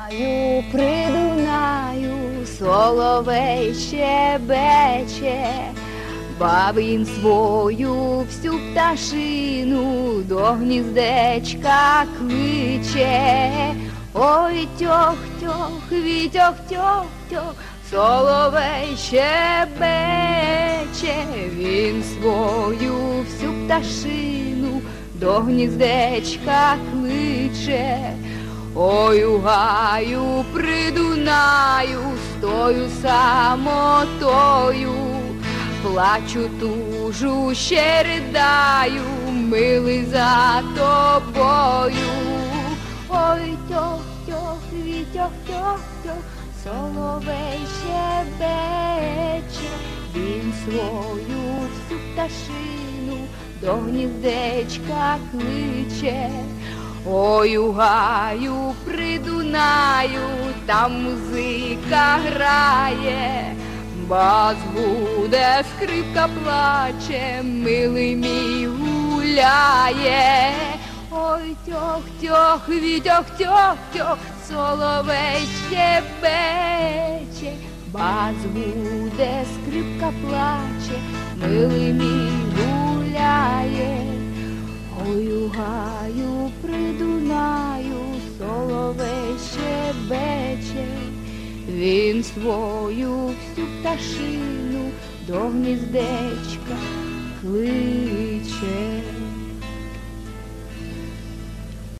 Гаю при Дунаю соловей щебече, бабин свою всю пташину до гніздечка кличе. Ой, тьох-тьох, вітьох-тьох-тьох, соловей щебече, він свою всю пташину до гніздечка кличе. Ой, у гаю при Дунаю стою самотою, плачу, тужу, ще ридаю, милий, за тобою. Ой, тьох-тьох, вітьох-тьох-тьох, соловей щебече, він свою всю пташину до гніздечка кличе. Ой, у гаю при Дунаю там музика грає, бас гуде, скрипка плаче, милий мій гуляє. Ой, тьох-тьох, вітьох-тьох-тьох, соловей щебече, бас гуде, скрипка плаче, милий мій гуляє. Ой, у гаю при Дунаю соловей щебече, він свою всю пташину до гніздечка кличе.